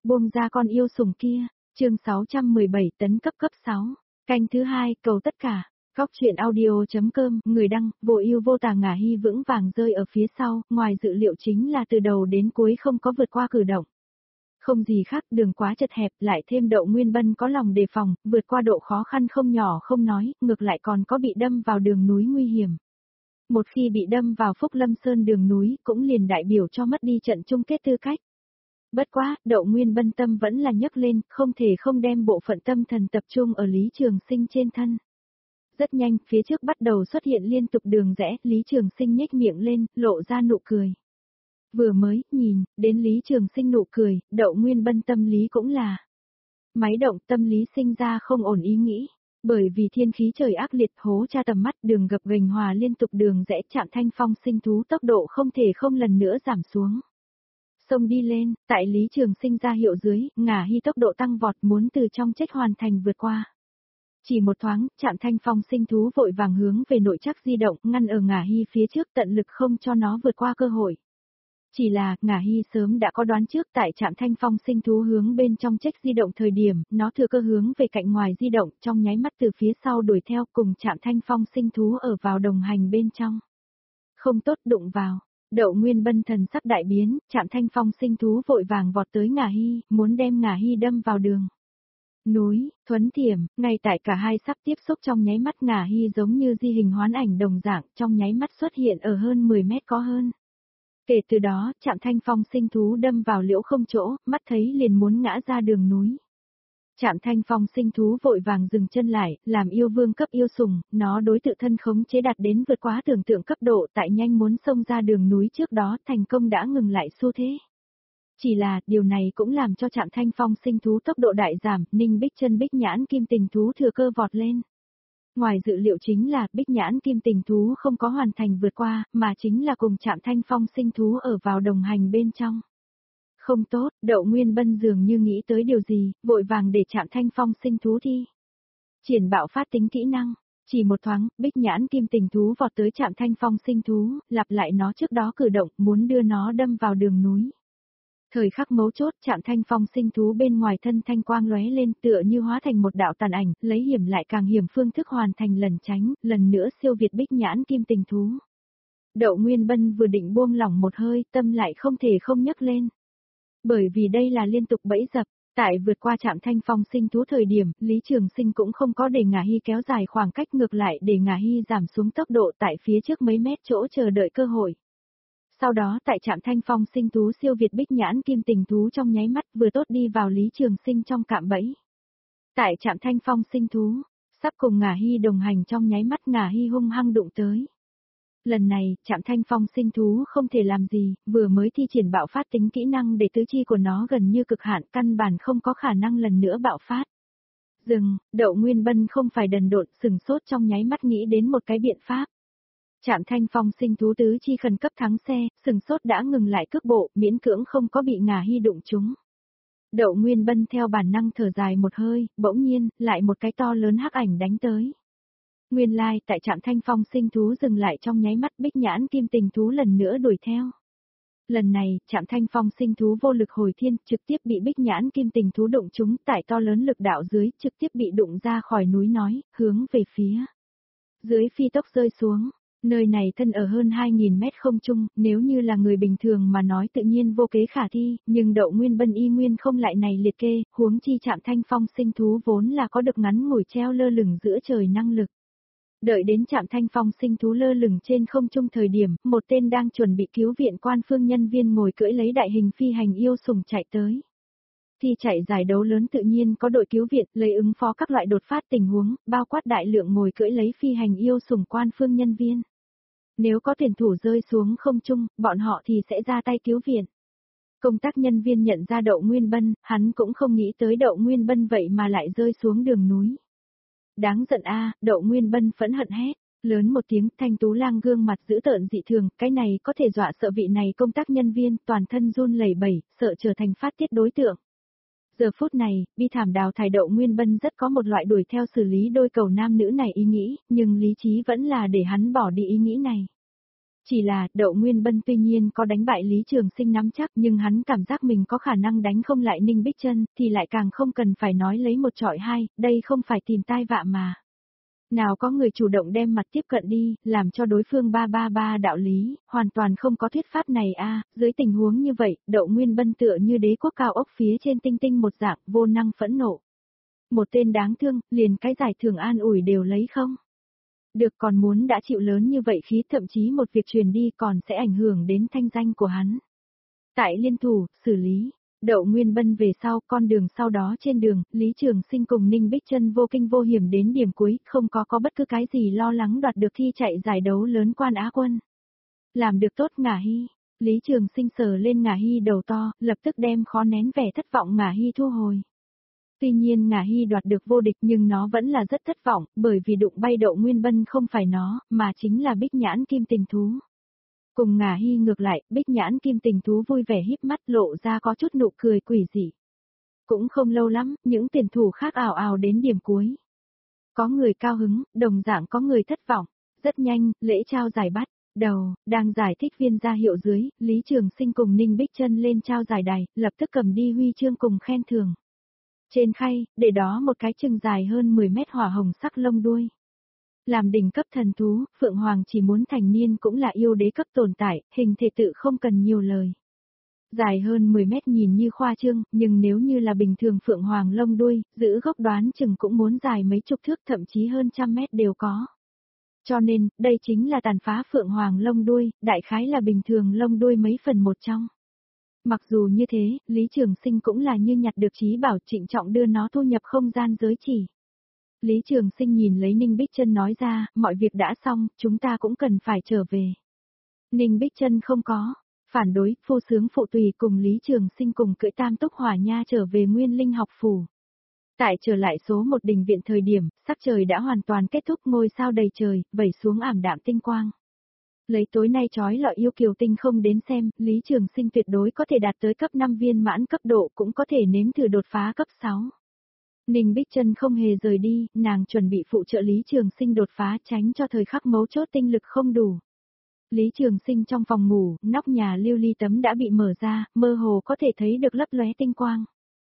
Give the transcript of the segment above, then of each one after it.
Buông ra con yêu sủng kia, chương 617 tấn cấp cấp 6, canh thứ 2, cầu tất cả. Góc truyện audio.com, người đăng, vô ưu vô tà Ngả Hy vững vàng rơi ở phía sau, ngoài dự liệu chính là từ đầu đến cuối không có vượt qua cử động. Không gì khác, đường quá chật hẹp, lại thêm Đậu Nguyên Bân có lòng đề phòng, vượt qua độ khó khăn không nhỏ không nói, ngược lại còn có bị đâm vào đường núi nguy hiểm. Một khi bị đâm vào Phúc Lâm Sơn đường núi, cũng liền đại biểu cho mất đi trận chung kết tư cách. Bất quá, Đậu Nguyên Bân tâm vẫn là nhấc lên, không thể không đem bộ phận tâm thần tập trung ở Lý Trường Sinh trên thân. Rất nhanh, phía trước bắt đầu xuất hiện liên tục đường rẽ, Lý Trường Sinh nhếch miệng lên, lộ ra nụ cười. Vừa mới, nhìn, đến Lý Trường Sinh nụ cười, Đậu Nguyên Bân tâm lý cũng là máy động, tâm lý sinh ra không ổn ý nghĩ. Bởi vì thiên khí trời ác liệt hố tra tầm mắt, đường gập ghềnh hòa liên tục đường rẽ chạm Thanh Phong sinh thú tốc độ không thể không lần nữa giảm xuống. Xông đi lên, tại Lý Trường Sinh ra hiệu dưới, Ngả Hy tốc độ tăng vọt muốn từ trong chết hoàn thành vượt qua. Chỉ một thoáng, chạm Thanh Phong sinh thú vội vàng hướng về nội trắc di động, ngăn ở Ngả Hy phía trước tận lực không cho nó vượt qua cơ hội. Chỉ là, Ngả Hy sớm đã có đoán trước tại trạm Thanh Phong sinh thú hướng bên trong trách di động thời điểm, nó thừa cơ hướng về cạnh ngoài di động, trong nháy mắt từ phía sau đuổi theo cùng trạm Thanh Phong sinh thú ở vào đồng hành bên trong. Không tốt đụng vào, Đậu Nguyên Bân thần sắc đại biến, trạm Thanh Phong sinh thú vội vàng vọt tới Ngả Hy, muốn đem Ngả Hy đâm vào đường núi, thuấn tiềm, ngay tại cả hai sắp tiếp xúc trong nháy mắt Ngả Hy giống như di hình hoán ảnh đồng dạng, trong nháy mắt xuất hiện ở hơn 10 mét có hơn. Kể từ đó, trạm Thanh Phong sinh thú đâm vào liễu không chỗ, mắt thấy liền muốn ngã ra đường núi. Trạm Thanh Phong sinh thú vội vàng dừng chân lại, làm yêu vương cấp yêu sủng, nó đối tự thân khống chế đạt đến vượt quá tưởng tượng cấp độ tại nhanh muốn xông ra đường núi trước đó thành công đã ngừng lại xu thế. Chỉ là, điều này cũng làm cho trạm Thanh Phong sinh thú tốc độ đại giảm, Ninh Bích Chân Bích Nhãn Kim Tình thú thừa cơ vọt lên. Ngoài dự liệu chính là Bích Nhãn Kim Tình thú không có hoàn thành vượt qua, mà chính là cùng trạm Thanh Phong sinh thú ở vào đồng hành bên trong. Không tốt, Đậu Nguyên Bân dường như nghĩ tới điều gì, vội vàng để trạm Thanh Phong sinh thú thi triển bạo phát tính kỹ năng. Chỉ một thoáng, Bích Nhãn Kim Tình thú vọt tới trạm Thanh Phong sinh thú, lặp lại nó trước đó cử động, muốn đưa nó đâm vào đường núi. Thời khắc mấu chốt, trạm Thanh Phong sinh thú bên ngoài thân thanh quang lóe lên tựa như hóa thành một đạo tàn ảnh, lấy hiểm lại càng hiểm phương thức hoàn thành lần tránh, lần nữa siêu việt Bích Nhãn Kim Tình thú. Đậu Nguyên Bân vừa định buông lỏng một hơi, tâm lại không thể không nhấc lên. Bởi vì đây là liên tục bẫy dập, tại vượt qua trạm Thanh Phong sinh thú thời điểm, Lý Trường Sinh cũng không có để Ngả Hy kéo dài khoảng cách, ngược lại để Ngả Hy giảm xuống tốc độ tại phía trước mấy mét chỗ chờ đợi cơ hội. Sau đó tại trạm Thanh Phong sinh thú siêu việt Bích Nhãn Kim Tình thú trong nháy mắt vừa tốt đi vào Lý Trường Sinh trong cạm bẫy. Tại trạm Thanh Phong sinh thú, sắp cùng Ngả Hy đồng hành trong nháy mắt Ngả Hy hung hăng đụng tới. Lần này, trạm Thanh Phong sinh thú không thể làm gì, vừa mới thi triển bạo phát tính kỹ năng để tứ chi của nó gần như cực hạn, căn bản không có khả năng lần nữa bạo phát. Dừng, Đậu Nguyên Bân không phải đần độn, sừng sốt trong nháy mắt nghĩ đến một cái biện pháp. Trạm Thanh Phong sinh thú tứ chi khẩn cấp thắng xe, sừng sốt đã ngừng lại cước bộ, miễn cưỡng không có bị Ngả Hy đụng trúng. Đậu Nguyên Bân theo bản năng thở dài một hơi, bỗng nhiên, lại một cái to lớn hắc ảnh đánh tới. Nguyên lai, tại trạm Thanh Phong sinh thú dừng lại trong nháy mắt Bích Nhãn Kim Tình thú lần nữa đuổi theo. Lần này, trạm Thanh Phong sinh thú vô lực hồi thiên, trực tiếp bị Bích Nhãn Kim Tình thú đụng trúng tại to lớn lực đạo dưới, trực tiếp bị đụng ra khỏi núi nói, hướng về phía dưới phi tốc rơi xuống. Nơi này thân ở hơn 2.000 mét không trung, nếu như là người bình thường mà nói tự nhiên vô kế khả thi, nhưng Đậu Nguyên Bân y nguyên không lại này liệt kê, huống chi trạm Thanh Phong sinh thú vốn là có được ngắn ngủi treo lơ lửng giữa trời năng lực. Đợi đến trạm Thanh Phong sinh thú lơ lửng trên không trung thời điểm, một tên đang chuẩn bị cứu viện quan phương nhân viên ngồi cưỡi lấy đại hình phi hành yêu sủng chạy tới. Thi chạy giải đấu lớn tự nhiên có đội cứu viện lấy ứng phó các loại đột phát tình huống, bao quát đại lượng ngồi cưỡi lấy phi hành yêu sủng quan phương nhân viên. Nếu có tuyển thủ rơi xuống không trung, bọn họ thì sẽ ra tay cứu viện. Công tác nhân viên nhận ra Đậu Nguyên Bân, hắn cũng không nghĩ tới Đậu Nguyên Bân vậy mà lại rơi xuống đường núi. Đáng giận a, Đậu Nguyên Bân phẫn hận hét, lớn một tiếng, Thanh Tú Lang gương mặt dữ tợn dị thường, cái này có thể dọa sợ vị này công tác nhân viên, toàn thân run lẩy bẩy, sợ trở thành phát tiết đối tượng. Giờ phút này, bi thảm đào thải Đậu Nguyên Bân rất có một loại đuổi theo xử lý đôi cầu nam nữ này ý nghĩ, nhưng lý trí vẫn là để hắn bỏ đi ý nghĩ này. Chỉ là, Đậu Nguyên Bân tuy nhiên có đánh bại Lý Trường Sinh nắm chắc, nhưng hắn cảm giác mình có khả năng đánh không lại Ninh Bích Chân, thì lại càng không cần phải nói lấy một trọi hai, đây không phải tìm tai vạ mà. Nào có người chủ động đem mặt tiếp cận đi, làm cho đối phương ba đạo lý, hoàn toàn không có thuyết pháp này a. Dưới tình huống như vậy, Đậu Nguyên Bân tựa như đế quốc cao ốc phía trên tinh tinh một dạng, vô năng phẫn nộ. Một tên đáng thương, liền cái giải thưởng an ủi đều lấy không? Được, còn muốn đã chịu lớn như vậy khí, thậm chí một việc truyền đi còn sẽ ảnh hưởng đến thanh danh của hắn. Tại liên thủ, xử lý. Đậu Nguyên Bân về sau, con đường sau đó trên đường, Lý Trường Sinh cùng Ninh Bích Chân vô kinh vô hiểm đến điểm cuối, không có bất cứ cái gì lo lắng đoạt được thi chạy giải đấu lớn quan Á quân. Làm được tốt Ngả Hy. Lý Trường Sinh sờ lên Ngả Hy đầu to, lập tức đem khó nén vẻ thất vọng Ngả Hy thu hồi. Tuy nhiên Ngả Hy đoạt được vô địch nhưng nó vẫn là rất thất vọng, bởi vì đụng bay Đậu Nguyên Bân không phải nó, mà chính là Bích Nhãn Kim Tình Thú. Cùng Ngả Hy ngược lại, Bích Nhãn Kim Tình Thú vui vẻ híp mắt lộ ra có chút nụ cười quỷ dị. Cũng không lâu lắm, những tuyển thủ khác ào ào đến điểm cuối. Có người cao hứng, đồng dạng có người thất vọng. Rất nhanh, lễ trao giải bắt đầu, đang giải thích viên ra hiệu dưới, Lý Trường Sinh cùng Ninh Bích Chân lên trao giải đài, lập tức cầm đi huy chương cùng khen thưởng. Trên khay, để đó một cái chừng dài hơn 10 mét hỏa hồng sắc lông đuôi. Làm đỉnh cấp thần thú, Phượng Hoàng chỉ muốn thành niên cũng là yêu đế cấp tồn tại, hình thể tự không cần nhiều lời. Dài hơn 10 mét nhìn như khoa trương, nhưng nếu như là bình thường Phượng Hoàng lông đuôi, giữ gốc đoán chừng cũng muốn dài mấy chục thước thậm chí hơn trăm mét đều có. Cho nên, đây chính là tàn phá Phượng Hoàng lông đuôi, đại khái là bình thường lông đuôi mấy phần một trong. Mặc dù như thế, Lý Trường Sinh cũng là như nhặt được trí bảo, trịnh trọng đưa nó thu nhập không gian giới chỉ. Lý Trường Sinh nhìn lấy Ninh Bích Chân nói ra, mọi việc đã xong, chúng ta cũng cần phải trở về. Ninh Bích Chân không có phản đối, phu sướng phụ tùy cùng Lý Trường Sinh cùng cưỡi tam túc hỏa nha trở về Nguyên Linh học phủ. Tại trở lại số một đình viện thời điểm, sắc trời đã hoàn toàn kết thúc, ngôi sao đầy trời, vẩy xuống ảm đạm tinh quang. Lấy tối nay chói lọi yêu kiều tinh không đến xem, Lý Trường Sinh tuyệt đối có thể đạt tới cấp 5 viên mãn cấp độ, cũng có thể nếm thử đột phá cấp 6. Ninh Bích Chân không hề rời đi, nàng chuẩn bị phụ trợ Lý Trường Sinh đột phá, tránh cho thời khắc mấu chốt tinh lực không đủ. Lý Trường Sinh trong phòng ngủ, nóc nhà lưu ly tấm đã bị mở ra, mơ hồ có thể thấy được lấp lóe tinh quang.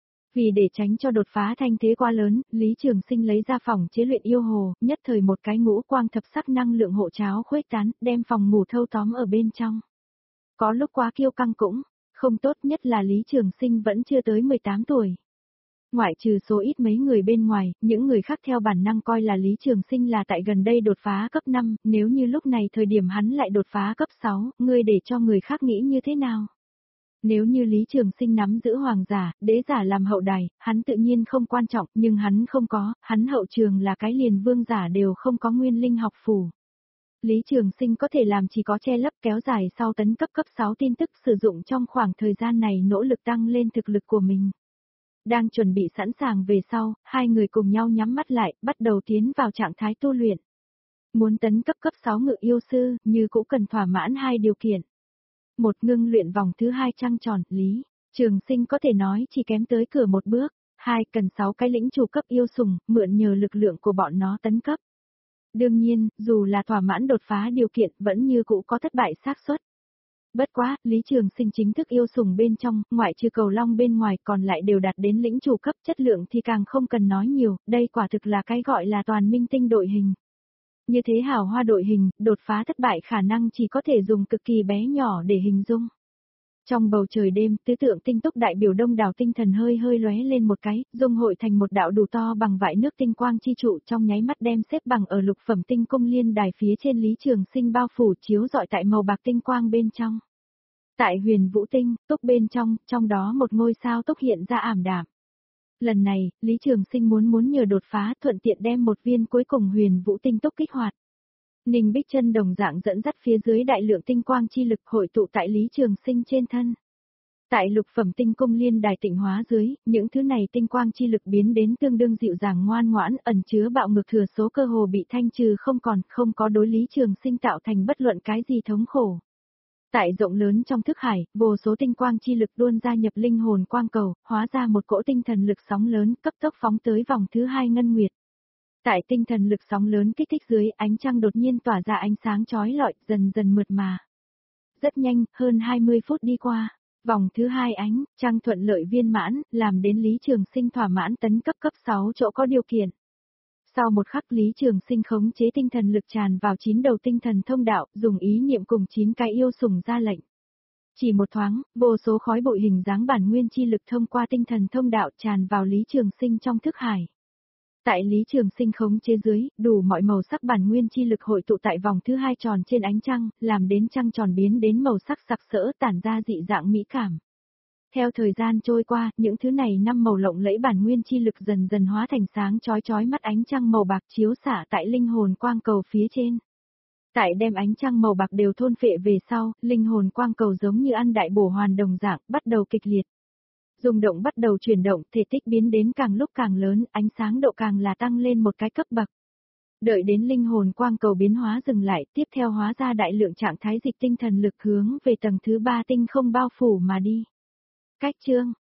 Vì để tránh cho đột phá thanh thế quá lớn, Lý Trường Sinh lấy ra phòng chế luyện yêu hồ, nhất thời một cái ngũ quang thập sắc năng lượng hộ cháo khuếch tán, đem phòng ngủ thâu tóm ở bên trong. Có lúc quá kiêu căng cũng không tốt, nhất là Lý Trường Sinh vẫn chưa tới 18 tuổi. Ngoại trừ số ít mấy người bên ngoài, những người khác theo bản năng coi là Lý Trường Sinh là tại gần đây đột phá cấp 5, nếu như lúc này thời điểm hắn lại đột phá cấp 6, ngươi để cho người khác nghĩ như thế nào? Nếu như Lý Trường Sinh nắm giữ hoàng giả, đế giả làm hậu đài, hắn tự nhiên không quan trọng, nhưng hắn không có, hắn hậu trường là cái liền vương giả đều không có Nguyên Linh học phủ. Lý Trường Sinh có thể làm chỉ có che lấp kéo dài sau tấn cấp 6 tin tức, sử dụng trong khoảng thời gian này nỗ lực tăng lên thực lực của mình. Đang chuẩn bị sẵn sàng về sau, hai người cùng nhau nhắm mắt lại, bắt đầu tiến vào trạng thái tu luyện. Muốn tấn cấp 6 ngự yêu sư, như cũng cần thỏa mãn hai điều kiện. Một, ngưng luyện vòng thứ 2 trăng tròn, Lý Trường Sinh có thể nói chỉ kém tới cửa một bước. 2, cần 6 cái lĩnh chủ cấp yêu sủng, mượn nhờ lực lượng của bọn nó tấn cấp. Đương nhiên, dù là thỏa mãn đột phá điều kiện, vẫn như cũ có thất bại xác suất. Bất quá, Lý Trường Sinh chính thức yêu sủng bên trong, ngoại trừ cầu long bên ngoài còn lại đều đạt đến lĩnh chủ cấp, chất lượng thì càng không cần nói nhiều, đây quả thực là cái gọi là toàn minh tinh đội hình. Như thế hào hoa đội hình, đột phá thất bại khả năng chỉ có thể dùng cực kỳ bé nhỏ để hình dung. Trong bầu trời đêm, tứ tượng tinh túc đại biểu đông đảo tinh thần hơi hơi lóe lên một cái, dung hội thành một đạo đủ to bằng vại nước tinh quang chi trụ, trong nháy mắt đem xếp bằng ở lục phẩm tinh cung liên đài phía trên Lý Trường Sinh bao phủ chiếu rọi tại màu bạc tinh quang bên trong. Tại huyền vũ tinh, túc bên trong đó một ngôi sao túc hiện ra ảm đạm. Lần này, Lý Trường Sinh muốn nhờ đột phá, thuận tiện đem một viên cuối cùng huyền vũ tinh túc kích hoạt. Ninh Bích Chân đồng dạng dẫn dắt phía dưới đại lượng tinh quang chi lực hội tụ tại Lý Trường Sinh trên thân. Tại lục phẩm tinh cung liên đài tịnh hóa dưới, những thứ này tinh quang chi lực biến đến tương đương dịu dàng ngoan ngoãn, ẩn chứa bạo ngược thừa số cơ hồ bị thanh trừ không có đối Lý Trường Sinh tạo thành bất luận cái gì thống khổ. Tại rộng lớn trong thức hải, vô số tinh quang chi lực luôn gia nhập linh hồn quang cầu, hóa ra một cỗ tinh thần lực sóng lớn, cấp tốc phóng tới vòng thứ 2 ngân nguyệt. Tại tinh thần lực sóng lớn kích thích dưới, ánh trăng đột nhiên tỏa ra ánh sáng chói lọi, dần dần mượt mà. Rất nhanh, hơn 20 phút đi qua. Vòng thứ 2 ánh, trăng thuận lợi viên mãn, làm đến Lý Trường Sinh thỏa mãn tấn cấp 6 chỗ có điều kiện. Sau một khắc Lý Trường Sinh khống chế tinh thần lực tràn vào 9 đầu tinh thần thông đạo, dùng ý niệm cùng 9 cái yêu sủng ra lệnh. Chỉ một thoáng, vô số khói bụi hình dáng bản nguyên chi lực thông qua tinh thần thông đạo tràn vào Lý Trường Sinh trong thức hải. Tại Lý Trường Sinh khống chế dưới, đủ mọi màu sắc bản nguyên chi lực hội tụ tại vòng thứ 2 tròn trên ánh trăng, làm đến trăng tròn biến đến màu sắc sặc sỡ tản ra dị dạng mỹ cảm. Theo thời gian trôi qua, những thứ này 5 màu lộng lẫy bản nguyên chi lực dần dần hóa thành sáng chói chói mắt ánh trăng màu bạc chiếu xạ tại linh hồn quang cầu phía trên. Tại đem ánh trăng màu bạc đều thôn phệ về sau, linh hồn quang cầu giống như ăn đại bổ hoàn đồng dạng, bắt đầu kịch liệt. Rung động bắt đầu chuyển động, thể tích biến đến càng lúc càng lớn, ánh sáng độ càng là tăng lên một cái cấp bậc. Đợi đến linh hồn quang cầu biến hóa dừng lại, tiếp theo hóa ra đại lượng trạng thái dịch tinh thần lực hướng về tầng thứ 3 tinh không bao phủ mà đi. Cách chương,